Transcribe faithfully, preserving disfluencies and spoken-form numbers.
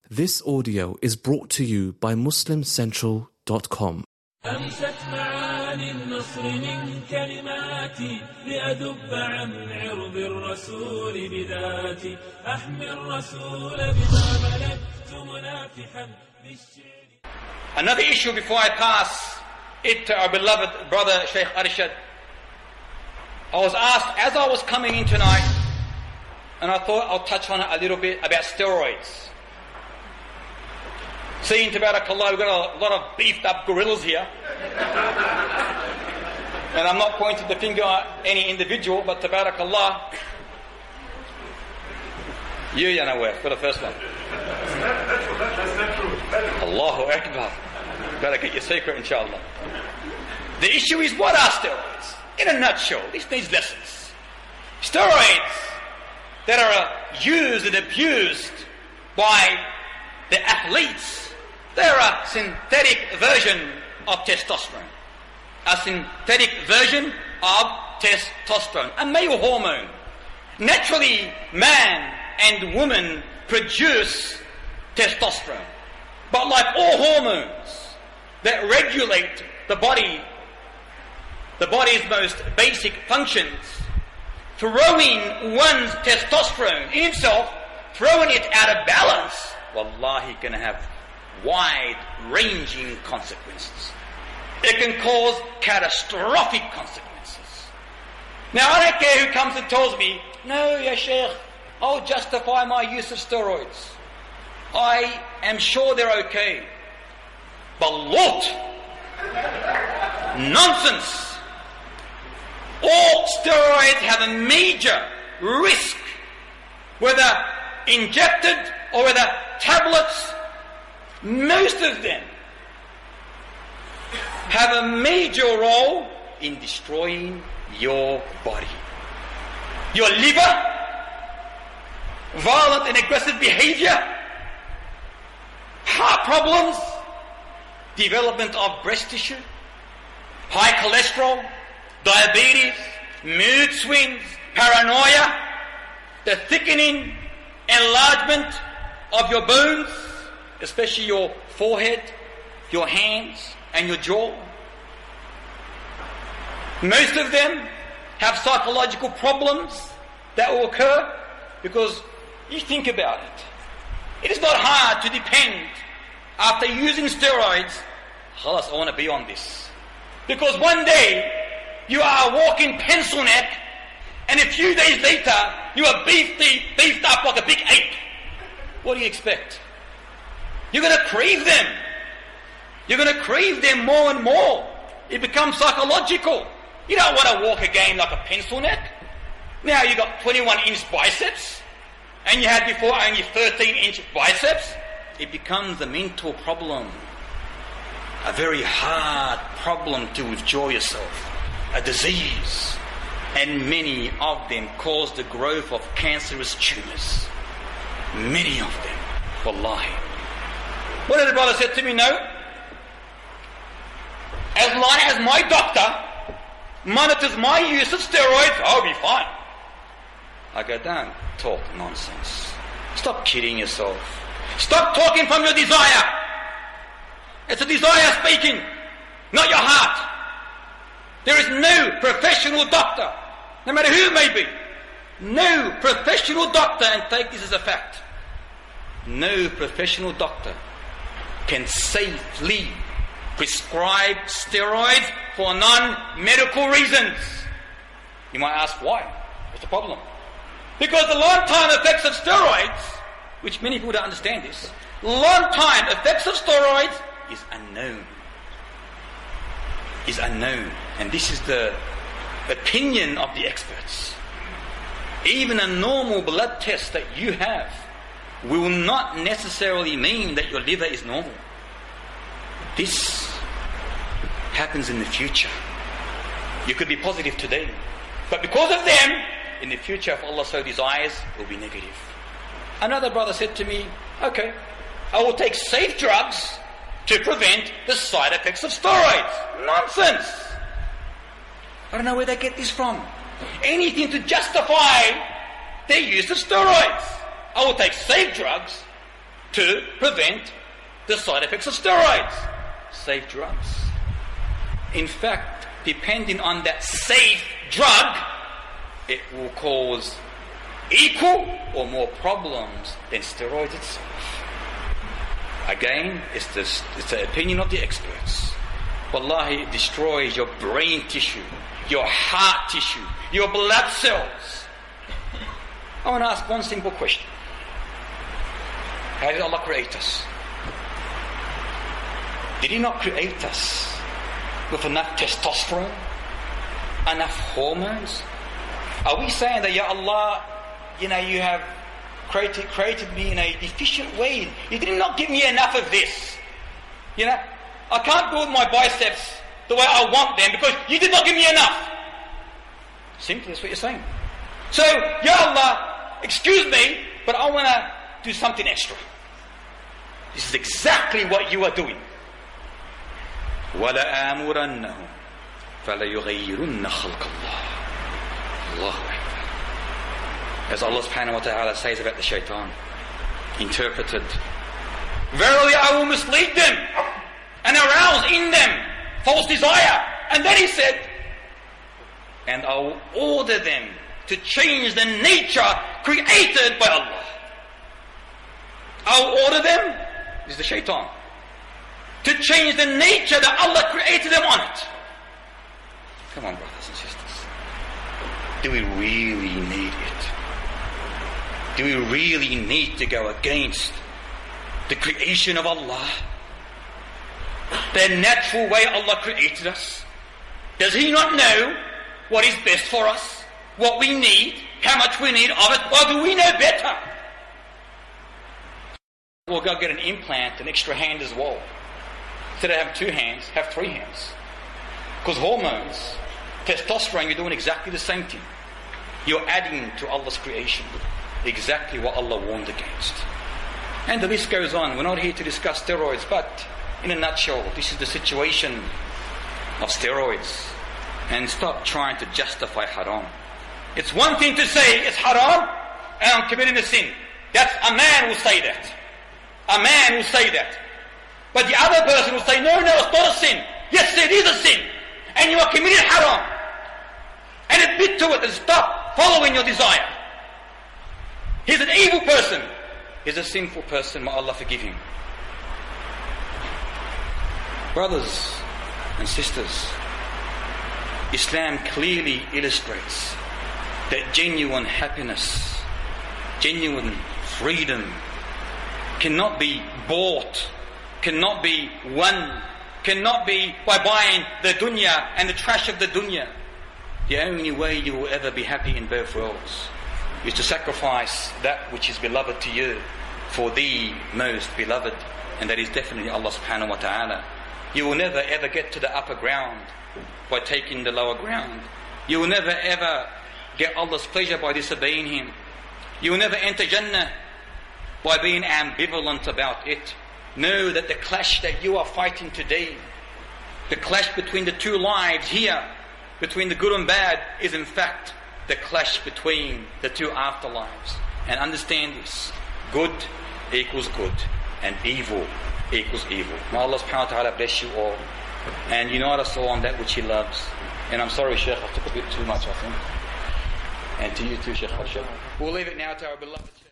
This audio is brought to you by muslim central dot com. أمست معاني النصر من كلماتي لأدب عن عرض الرسول بذاتي أحمي الرسول بما ملكت منافحا بالشعر. Another issue before I pass it to our beloved brother Sheikh Arshad. I was asked as I was coming in tonight, and I thought I'll touch on it a little bit about steroids. Seeing Tabarakallah, we've got a lot of beefed up gorillas here. And I'm not pointing the finger at any individual, but Tabarakallah, you, Yanaweh, for the first one. Allahu Akbar. Better get your secret, inshallah. The issue is, what are steroids? In a nutshell, this needs lessons. Steroids that are used and abused by the athletes, they're a synthetic version of testosterone. A synthetic version of testosterone, a male hormone. Naturally, man and woman produce testosterone. But like all hormones that regulate the body, the body's most basic functions, throwing one's testosterone in itself, throwing it out of balance, wallahi, going to have wide-ranging consequences. It can cause catastrophic consequences. Now, I don't care who comes and tells me, no, ya Sheikh, I'll justify my use of steroids. I am sure they're okay. But Lord, nonsense. All steroids have a major risk, whether injected or whether tablets. Most of them have a major role in destroying your body. Your liver, violent and aggressive behavior, heart problems, development of breast tissue, high cholesterol, diabetes, mood swings, paranoia, the thickening, enlargement of your bones, especially your forehead, your hands, and your jaw. Most of them have psychological problems that will occur because you think about it. It is not hard to depend after using steroids, khalas, I want to be on this. Because one day you are walking pencil neck and a few days later you are beefed, beefed up like a big ape. What do you expect? You're going to crave them. You're going to crave them more and more. It becomes psychological. You don't want to walk again like a pencil neck. Now you've got twenty-one inch biceps and you had before only thirteen inch biceps. It becomes a mental problem. A very hard problem to withdraw yourself. A disease. And many of them cause the growth of cancerous tumors. Many of them. Wallahi. What did the brother say to me? No. As long as my doctor monitors my use of steroids, I'll be fine. I go, don't talk nonsense. Stop kidding yourself. Stop talking from your desire. It's a desire speaking, not your heart. There is no professional doctor, no matter who it may be, no professional doctor, and take this as a fact, no professional doctor can safely prescribe steroids for non-medical reasons. You might ask why? What's the problem? Because the long-time effects of steroids, which many people don't understand this, long-time effects of steroids is unknown. Is unknown. And this is the opinion of the experts. Even a normal blood test that you have will not necessarily mean that your liver is normal. This happens in the future. You could be positive today, but because of them, in the future, if Allah so desires, it will be negative. Another brother said to me, okay, I will take safe drugs to prevent the side effects of steroids. Nonsense! I don't know where they get this from. Anything to justify their use of steroids. I will take safe drugs to prevent the side effects of steroids. Safe drugs. In fact, depending on that safe drug, it will cause equal or more problems than steroids itself. Again, it's the, it's the opinion of the experts. Wallahi, it destroys your brain tissue, your heart tissue, your blood cells. I want to ask one simple question. How did Allah create us? Did He not create us with enough testosterone, enough hormones? Are we saying that, Ya Allah, you know, you have created, created me in a deficient way? You did not give me enough of this. You know, I can't build my biceps the way I want them because you did not give me enough. Simply, that's what you're saying. So, Ya Allah, excuse me, but I want to do something extra. This is exactly what you are doing. وَلَآمُرَنَّهُمْ فَلَيُغَيِّرُنَّ خَلْقَ اللَّهِ. Allahu Akbar. As Allah subhanahu wa ta'ala says about the shaitan, interpreted, verily I will mislead them and arouse in them false desire. And then He said, and I will order them to change the nature created by Allah. I will order them, this is the shaitan, to change the nature that Allah created them on it. Come on, brothers and sisters. Do we really need it? Do we really need to go against the creation of Allah? The natural way Allah created us? Does He not know what is best for us? What we need? How much we need of it? Or do we know better? We'll go get an implant, an extra hand as well. Instead of having two hands, have three hands. Because hormones, testosterone, you're doing exactly the same thing. You're adding to Allah's creation exactly what Allah warned against. And the list goes on. We're not here to discuss steroids, but in a nutshell, this is the situation of steroids. And stop trying to justify haram. It's one thing to say it's haram and I'm committing a sin. That's a man will say that. A man will say that. But the other person will say, no, no, it's not a sin. Yes, it is a sin. And you are committing haram. And admit to it and stop following your desire. He's an evil person. He's a sinful person. May Allah forgive him. Brothers and sisters, Islam clearly illustrates that genuine happiness, genuine freedom cannot be bought, cannot be won, cannot be by buying the dunya and the trash of the dunya. The only way you will ever be happy in both worlds is to sacrifice that which is beloved to you for the most beloved, and that is definitely Allah subhanahu wa ta'ala. You will never ever get to the upper ground by taking the lower ground. You will never ever get Allah's pleasure by disobeying Him. You will never enter Jannah by being ambivalent about it. Know that the clash that you are fighting today, the clash between the two lives here, between the good and bad, is in fact the clash between the two afterlives. And understand this: good equals good, and evil equals evil. May Allah subhanahu wa ta'ala bless you all and unite us all on that which He loves. And I'm sorry, Sheikh, I took a bit too much, I think. And to you too, Sheikh. We'll leave it now to our beloved Sheikh.